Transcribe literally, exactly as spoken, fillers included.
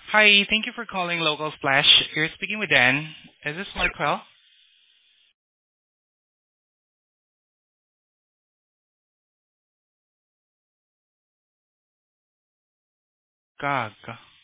Hi, thank you for calling Local Splash. You're speaking with Dan. Is this Markwell? Gag.